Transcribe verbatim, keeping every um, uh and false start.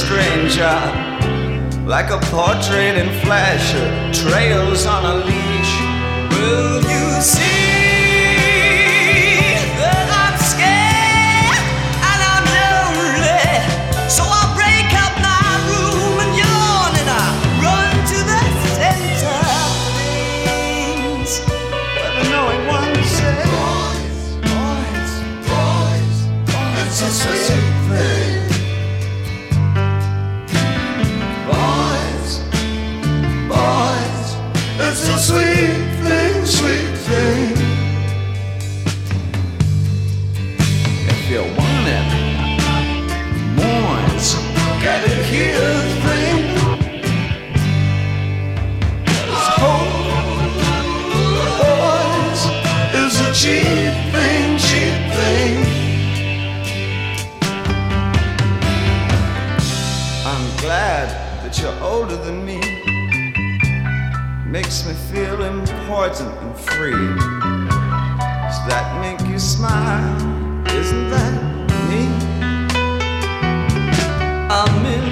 stranger, like a portrait in flash, trails on a leash. Will you see? Sweet thing, sweet thing. If you want it, boys, got it here, thing. Cause hope, boys, is a cheap thing, cheap thing. I'm glad that you're older than me. Makes me feel important and free. Does that make you smile? Isn't that me? I'm in